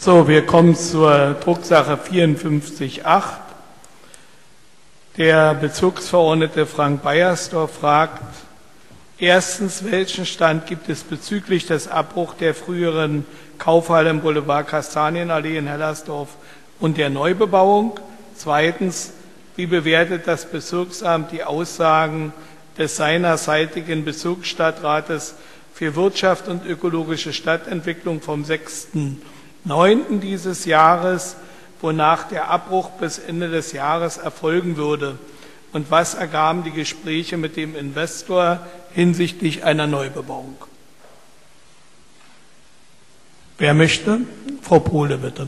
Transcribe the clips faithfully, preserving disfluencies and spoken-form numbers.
So, wir kommen zur Drucksache vierundfünfzig acht. Der Bezirksverordnete Frank Beiersdorf fragt, erstens, welchen Stand gibt es bezüglich des Abbruchs der früheren Kaufhalle im Boulevard Kastanienallee in Hellersdorf und der Neubebauung? Zweitens, wie bewertet das Bezirksamt die Aussagen des seinerzeitigen Bezirksstadtrates für Wirtschaft und ökologische Stadtentwicklung vom sechsten neunten dieses Jahres, wonach der Abbruch bis Ende des Jahres erfolgen würde? Und was ergaben die Gespräche mit dem Investor hinsichtlich einer Neubebauung? Wer möchte? Frau Pohle, bitte.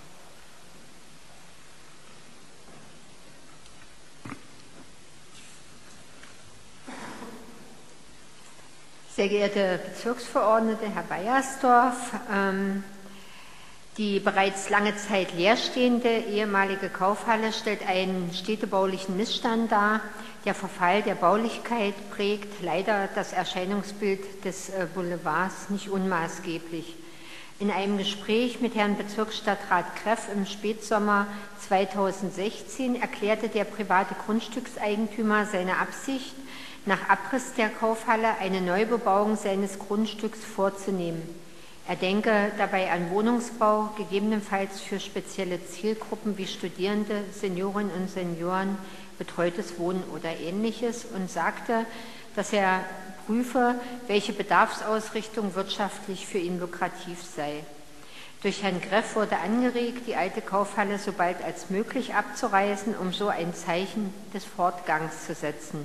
Sehr geehrte Bezirksverordnete, Herr Beiersdorf, ähm, die bereits lange Zeit leerstehende ehemalige Kaufhalle stellt einen städtebaulichen Missstand dar. Der Verfall der Baulichkeit prägt leider das Erscheinungsbild des Boulevards nicht unmaßgeblich. In einem Gespräch mit Herrn Bezirksstadtrat Kreff im Spätsommer zweitausendsechzehn erklärte der private Grundstückseigentümer seine Absicht, nach Abriss der Kaufhalle eine Neubebauung seines Grundstücks vorzunehmen. Er denke dabei an Wohnungsbau, gegebenenfalls für spezielle Zielgruppen wie Studierende, Seniorinnen und Senioren, betreutes Wohnen oder Ähnliches, und sagte, dass er prüfe, welche Bedarfsausrichtung wirtschaftlich für ihn lukrativ sei. Durch Herrn Greff wurde angeregt, die alte Kaufhalle so bald als möglich abzureißen, um so ein Zeichen des Fortgangs zu setzen.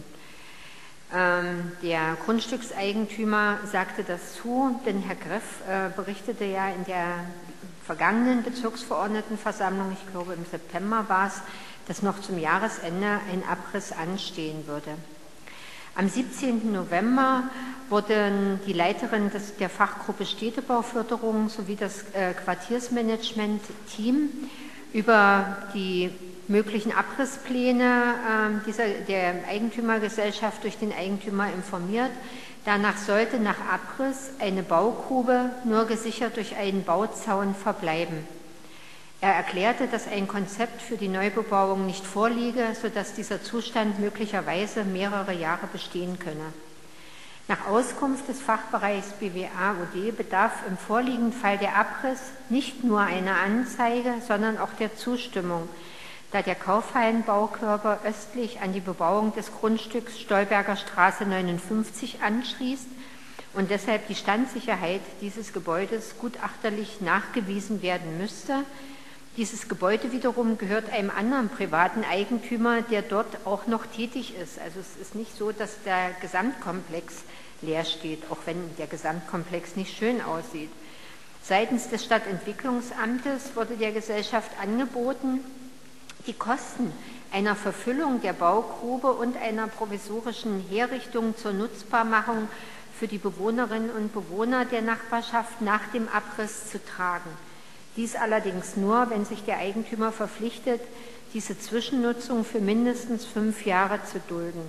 Ähm, der Grundstückseigentümer sagte das zu, denn Herr Greff äh, berichtete ja in der vergangenen Bezirksverordnetenversammlung, ich glaube im September war es, dass noch zum Jahresende ein Abriss anstehen würde. Am siebzehnten November wurden die Leiterin des, der Fachgruppe Städtebauförderung sowie das äh, Quartiersmanagement-Team über die möglichen Abrisspläne äh, dieser, der Eigentümergesellschaft durch den Eigentümer informiert. Danach sollte nach Abriss eine Baugrube nur gesichert durch einen Bauzaun verbleiben. Er erklärte, dass ein Konzept für die Neubebauung nicht vorliege, sodass dieser Zustand möglicherweise mehrere Jahre bestehen könne. Nach Auskunft des Fachbereichs B W A U D bedarf im vorliegenden Fall der Abriss nicht nur einer Anzeige, sondern auch der Zustimmung, da der Kaufhallenbaukörper östlich an die Bebauung des Grundstücks Stolberger Straße neunundfünfzig anschließt und deshalb die Standsicherheit dieses Gebäudes gutachterlich nachgewiesen werden müsste. Dieses Gebäude wiederum gehört einem anderen privaten Eigentümer, der dort auch noch tätig ist. Also es ist nicht so, dass der Gesamtkomplex leer steht, auch wenn der Gesamtkomplex nicht schön aussieht. Seitens des Stadtentwicklungsamtes wurde der Gesellschaft angeboten, die Kosten einer Verfüllung der Baugrube und einer provisorischen Herrichtung zur Nutzbarmachung für die Bewohnerinnen und Bewohner der Nachbarschaft nach dem Abriss zu tragen. Dies allerdings nur, wenn sich der Eigentümer verpflichtet, diese Zwischennutzung für mindestens fünf Jahre zu dulden.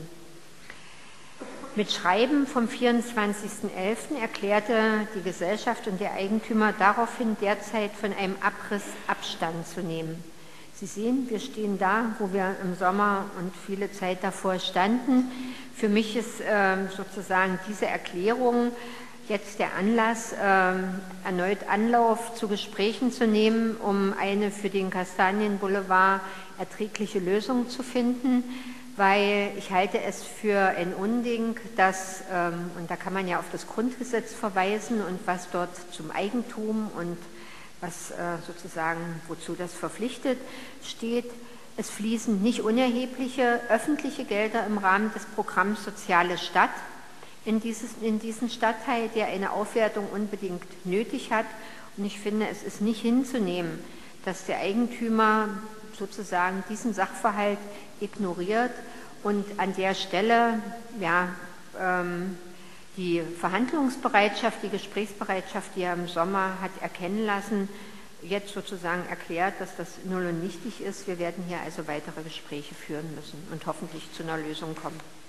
Mit Schreiben vom vierundzwanzigsten elften erklärte die Gesellschaft und der Eigentümer daraufhin, derzeit von einem Abriss Abstand zu nehmen. Sie sehen, wir stehen da, wo wir im Sommer und viele Zeit davor standen. Für mich ist äh, sozusagen diese Erklärung jetzt der Anlass, äh, erneut Anlauf zu Gesprächen zu nehmen, um eine für den Kastanienboulevard erträgliche Lösung zu finden, weil ich halte es für ein Unding, dass, ähm, und da kann man ja auf das Grundgesetz verweisen und was dort zum Eigentum und was äh, sozusagen, wozu das verpflichtet steht. Es fließen nicht unerhebliche öffentliche Gelder im Rahmen des Programms Soziale Stadt in, dieses, in diesen Stadtteil, der eine Aufwertung unbedingt nötig hat. Und ich finde, es ist nicht hinzunehmen, dass der Eigentümer sozusagen diesen Sachverhalt ignoriert und an der Stelle ja, ähm, die Verhandlungsbereitschaft, die Gesprächsbereitschaft, die er im Sommer hat erkennen lassen, jetzt sozusagen erklärt, dass das null und nichtig ist. Wir werden hier also weitere Gespräche führen müssen und hoffentlich zu einer Lösung kommen.